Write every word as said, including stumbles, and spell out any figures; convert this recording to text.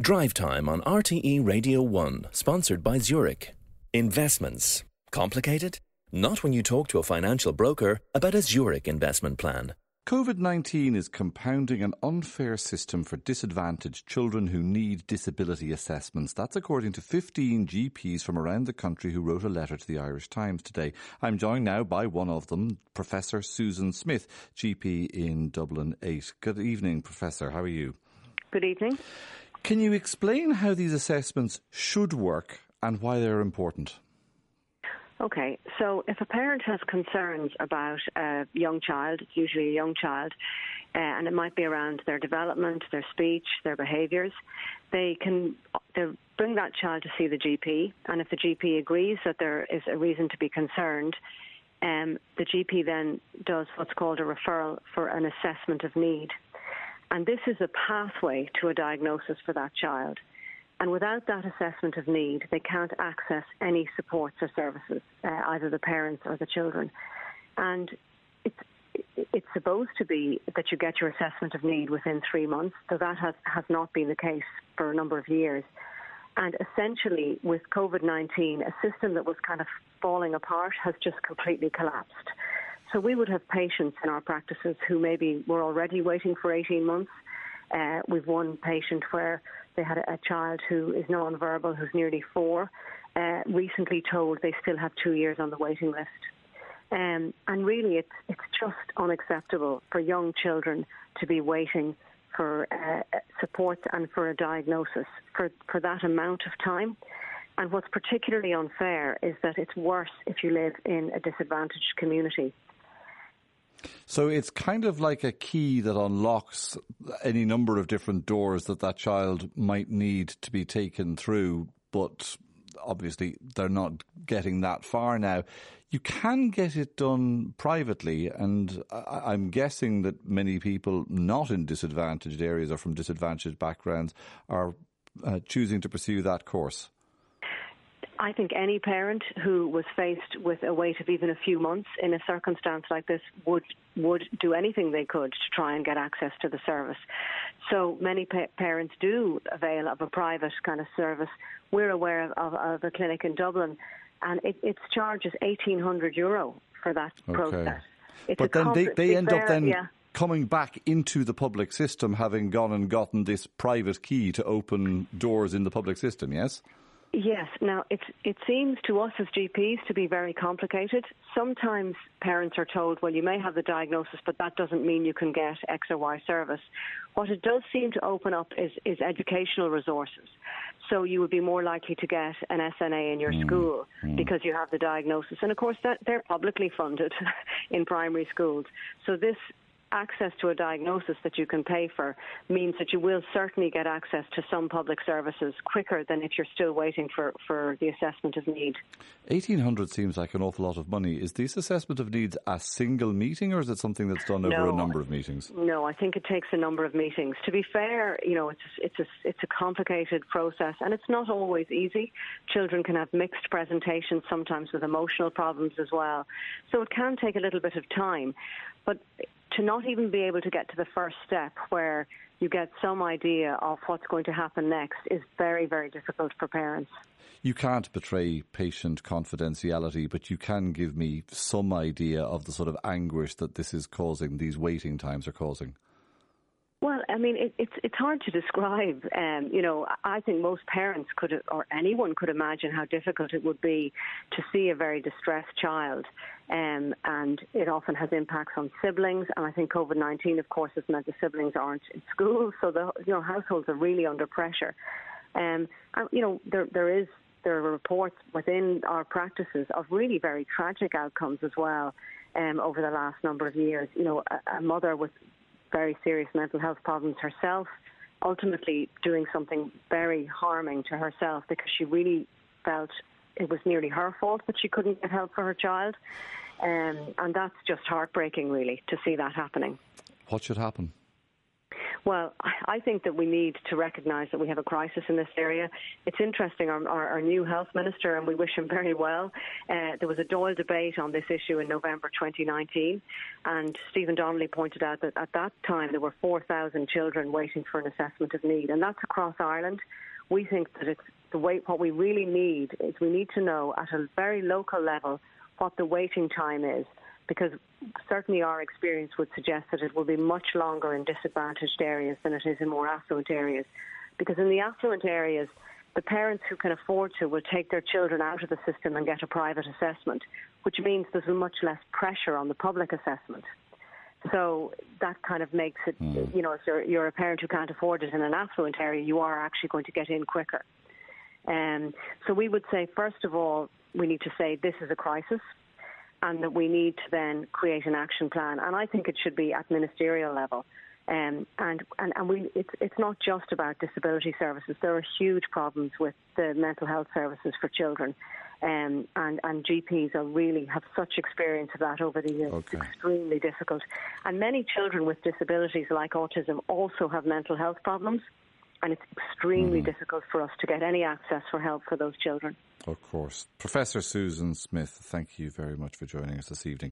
Drive Time on R T E Radio one, sponsored by Zurich. Investments. Complicated? Not when you talk to a financial broker about a Zurich investment plan. COVID nineteen is compounding an unfair system for disadvantaged children who need disability assessments. That's according to fifteen G Ps from around the country who wrote a letter to the Irish Times today. I'm joined now by one of them, Professor Susan Smith, G P in Dublin eight. Good evening, Professor. How are you? Good evening. Can you explain how these assessments should work and why they're important? Okay, so if a parent has concerns about a young child, it's usually a young child, uh, and it might be around their development, their speech, their behaviours, they can they'll bring that child to see the G P, and if the G P agrees that there is a reason to be concerned, um, the G P then does what's called a referral for an assessment of need. And this is a pathway to a diagnosis for that child. And without that assessment of need, they can't access any supports or services, uh, either the parents or the children. And it's, it's supposed to be that you get your assessment of need within three months, so that has, has not been the case for a number of years. And essentially, with COVID nineteen, a system that was kind of falling apart has just completely collapsed. So we would have patients in our practices who maybe were already waiting for eighteen months. Uh, we've one patient where they had a, a child who is non-verbal, who's nearly four, uh, recently told they still have two years on the waiting list. Um, and really, it's, it's just unacceptable for young children to be waiting for uh, support and for a diagnosis for, for that amount of time. And what's particularly unfair is that it's worse if you live in a disadvantaged community. So it's kind of like a key that unlocks any number of different doors that that child might need to be taken through, but obviously they're not getting that far now. You can get it done privately, and I'm guessing that many people not in disadvantaged areas or from disadvantaged backgrounds are uh, choosing to pursue that course. I think any parent who was faced with a wait of even a few months in a circumstance like this would would do anything they could to try and get access to the service. So many pa- parents do avail of a private kind of service. We're aware of, of, of a clinic in Dublin, and it, it charges eighteen hundred euro for that okay. process. It's but then they, they end fair, up then yeah. coming back into the public system, having gone and gotten this private key to open doors in the public system, yes? Yes. Now, it's, it seems to us as G Ps to be very complicated. Sometimes parents are told, well, you may have the diagnosis, but that doesn't mean you can get X or Y service. What it does seem to open up is, is educational resources. So you would be more likely to get an S N A in your mm. school mm. because you have the diagnosis. And, of course, that they're publicly funded in primary schools. So this access to a diagnosis that you can pay for means that you will certainly get access to some public services quicker than if you're still waiting for, for the assessment of need. eighteen hundred seems like an awful lot of money. Is this assessment of needs a single meeting, or is it something that's done over no, a number of meetings? No, I think it takes a number of meetings. To be fair, you know, it's it's a, it's a complicated process, and it's not always easy. Children can have mixed presentations, sometimes with emotional problems as well. So it can take a little bit of time. But to not even be able to get to the first step where you get some idea of what's going to happen next is very, very difficult for parents. You can't betray patient confidentiality, but you can give me some idea of the sort of anguish that this is causing, these waiting times are causing. Well, I mean, it, it's it's hard to describe. Um, you know, I think most parents could, or anyone could imagine how difficult it would be to see a very distressed child. Um, and it often has impacts on siblings. And I think COVID nineteen, of course, has meant the siblings aren't in school. So the you know households are really under pressure. Um, and, you know, there there is there are reports within our practices of really very tragic outcomes as well. Um, over the last number of years, you know, a, a mother with very serious mental health problems herself, ultimately doing something very harming to herself because she really felt it was nearly her fault that she couldn't get help for her child. Um, and that's just heartbreaking, really, to see that happening. What should happen? Well, I think that we need to recognise that we have a crisis in this area. It's interesting, our, our, our new health minister, and we wish him very well, uh, there was a Dáil debate on this issue in November twenty nineteen, and Stephen Donnelly pointed out that at that time there were four thousand children waiting for an assessment of need, and that's across Ireland. We think that it's the way, what we really need is we need to know at a very local level what the waiting time is, because certainly our experience would suggest that it will be much longer in disadvantaged areas than it is in more affluent areas. Because in the affluent areas, the parents who can afford to will take their children out of the system and get a private assessment, which means there's much less pressure on the public assessment. So that kind of makes it, mm. you know, if you're, you're a parent who can't afford it in an affluent area, you are actually going to get in quicker. Um, so we would say, first of all, we need to say this is a crisis, and that we need to then create an action plan. And I think it should be at ministerial level. Um, and and, and we, it's, it's not just about disability services. There are huge problems with the mental health services for children. Um, and, and G Ps are really have such experience of that over the years. Okay. It's extremely difficult. And many children with disabilities like autism also have mental health problems. And it's extremely mm. difficult for us to get any access for help for those children. Of course. Professor Susan Smith, thank you very much for joining us this evening.